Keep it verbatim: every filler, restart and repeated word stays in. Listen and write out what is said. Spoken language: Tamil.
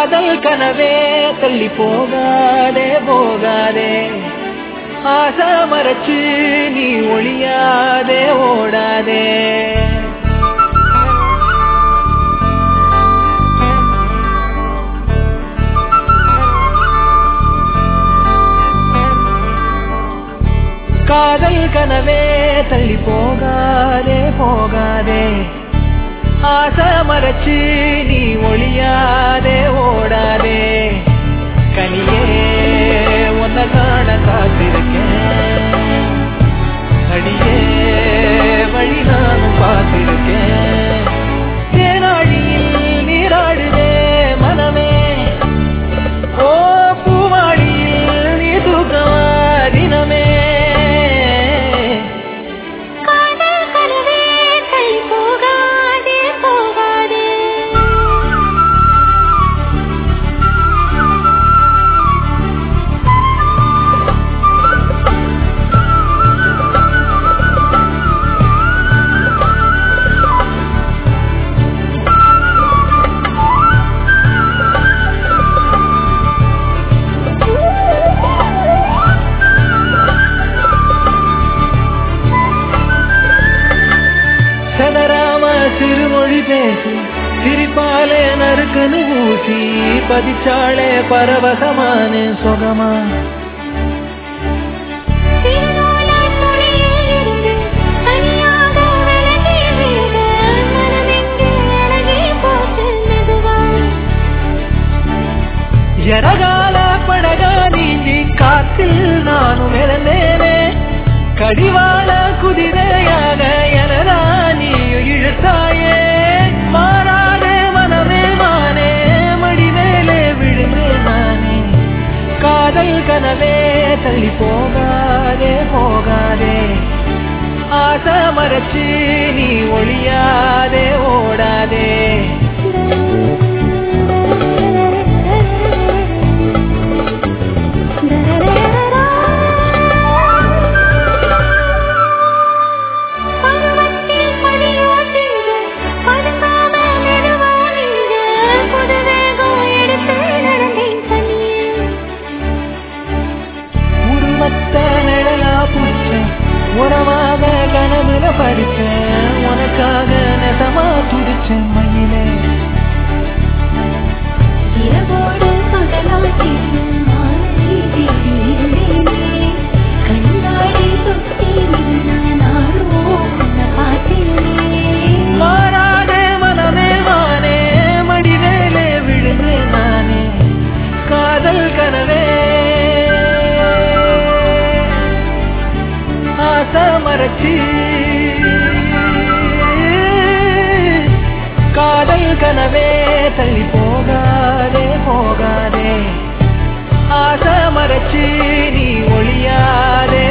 காதல் கனவே தள்ளி போகாதே போகாதே ஆசை மறைச்சு நீ ஒளியாதே ஓடாதே காதல் கனவே தள்ளி போகாதே போகாதே ஆசை மறைச்சு நீ ஒளியாதே ஓடாதே கனியே உன்னை காண காத்திருக்கேன் அடியே வழி நானும் பார்த்திருக்கேன் தேனாழியில் நீராடுதே மனமே ஓ பூவாடியில் நீ தூக்கமா தினமே சிறுமொழி பேசி சிரிப்பாலே நறுக்கனு ஊசி பதிச்சாளே பரவசமான சொகமா எரகால படகா நீந்தி காத்தில் நானும் இழந்தேனே கடிவாள குதிரையாக எனதா நீயும் இழுத்தாயே மாறாதே மனமே மானே மடி மேலே விழுந்தே நானே காதல் கனவே தள்ளி போகாதே போகாதே ஆசை மறைச்சு நீ ஒளியாதே ஓடாதே உறவாக கனவுல படிச்சேன் உனக்காக நெசமா துடிச்சேன் மயிலே இரவோடு பகலாட்டி கண்ணாடி தொட்டி மாறாதே மனமே மானே மடிவேலே விழுந்தே நானே காதல் கனவே ஆசை மறைச்சு காதல் கனவே தள்ளி போகாதே போகாதே ஆசை மறைச்சு நீ ஒளியாதே